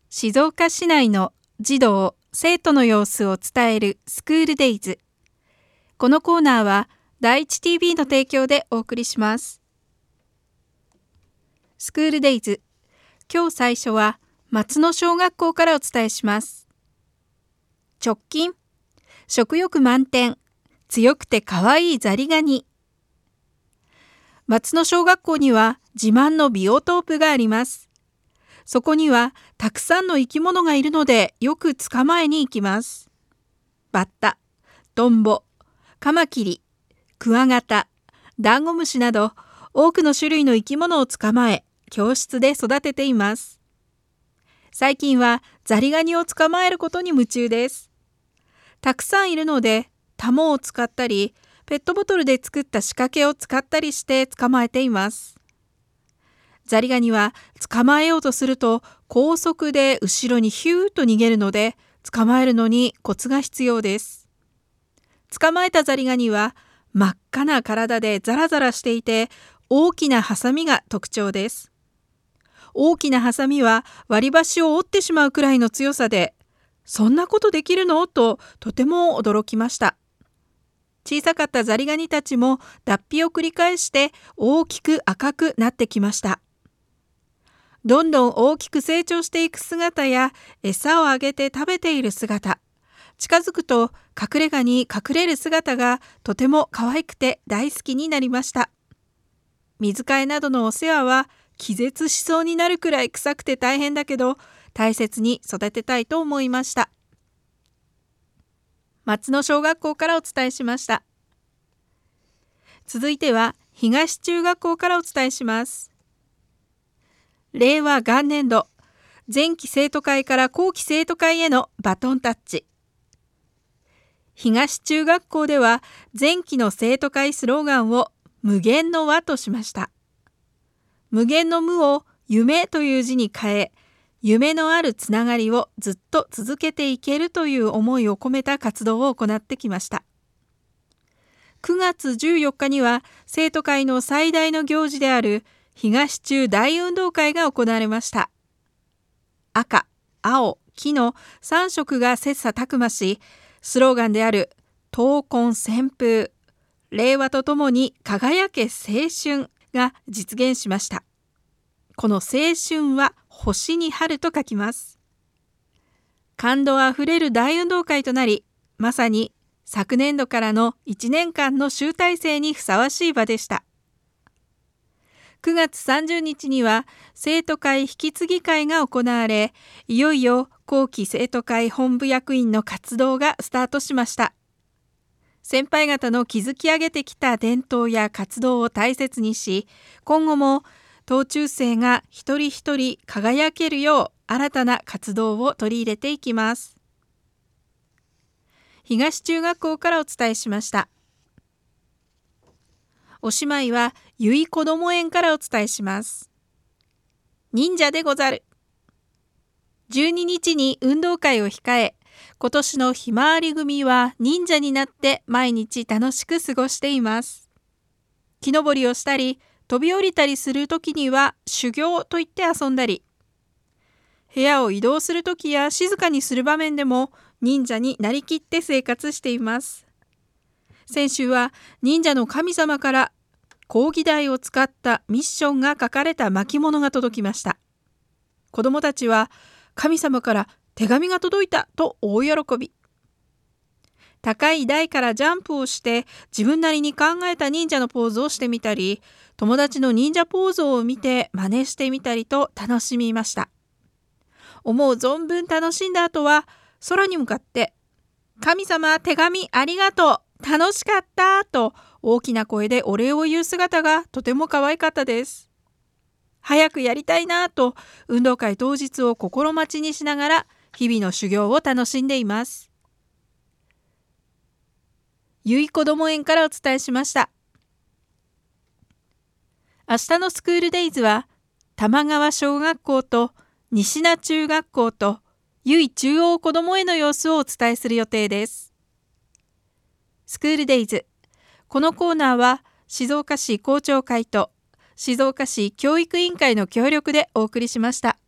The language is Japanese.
静岡市内の児童・生徒の様子を伝えるスクールデイズ。このコーナーは第一 TV の提供でお送りします。スクールデイズ、今日最初は松野小学校からお伝えします。直近、食欲満点、強くてかわいいザリガニ。松野小学校には自慢のビオトープがあります。そこにはたくさんの生き物がいるのでよく捕まえに行きます。バッタ、トンボ、カマキリ、クワガタ、ダンゴムシなど多くの種類の生き物を捕まえ、教室で育てています。最近はザリガニを捕まえることに夢中です。たくさんいるので、タモを使ったり、ペットボトルで作った仕掛けを使ったりして捕まえています。ザリガニは捕まえようとすると高速で後ろにヒューッと逃げるので、捕まえるのにコツが必要です。捕まえたザリガニは真っ赤な体でザラザラしていて、大きなハサミが特徴です。大きなハサミは割り箸を折ってしまうくらいの強さで、そんなことできるの？ととても驚きました。小さかったザリガニたちも脱皮を繰り返して大きく赤くなってきました。どんどん大きく成長していく姿や餌をあげて食べている姿、近づくと隠れ家に隠れる姿がとても可愛くて大好きになりました。水替えなどのお世話は気絶しそうになるくらい臭くて大変だけど、大切に育てたいと思いました。松野小学校からお伝えしました。続いては東中学校からお伝えします。令和元年度、前期生徒会から後期生徒会へのバトンタッチ。東中学校では前期の生徒会スローガンを無限の輪としました。無限の無を夢という字に変え、夢のあるつながりをずっと続けていけるという思いを込めた活動を行ってきました。9月14日には生徒会の最大の行事である東中大運動会が行われました。赤、青、黄の3色が切磋琢磨し、スローガンである闘魂旋風、令和とともに輝け青春が実現しました。この青春は星に春と書きます。感動あふれる大運動会となり、まさに昨年度からの1年間の集大成にふさわしい場でした。9月30日には生徒会引き継ぎ会が行われ、いよいよ後期生徒会本部役員の活動がスタートしました。先輩方の築き上げてきた伝統や活動を大切にし、今後も同中生が一人一人輝けるよう新たな活動を取り入れていきます。東中学校からお伝えしました。おしまいは由比こども園からお伝えします。忍者でござる。12日に運動会を控え、今年のひまわり組は忍者になって毎日楽しく過ごしています。木登りをしたり、飛び降りたりするときには修行と言って遊んだり、部屋を移動するときや静かにする場面でも忍者になりきって生活しています。先週は忍者の神様から講義台を使ったミッションが書かれた巻物が届きました。子どもたちは神様から手紙が届いたと大喜び。高い台からジャンプをして自分なりに考えた忍者のポーズをしてみたり、友達の忍者ポーズを見て真似してみたりと楽しみました。思う存分楽しんだ後は空に向かって神様手紙ありがとう、楽しかったと大きな声でお礼を言う姿がとても可愛かったです。早くやりたいなと運動会当日を心待ちにしながら日々の修行を楽しんでいます。由比こども園からお伝えしました。明日のスクールデイズは玉川小学校と西名中学校と由比中央こども園の様子をお伝えする予定です。スクールデイズ、このコーナーは静岡市校長会と静岡市教育委員会の協力でお送りしました。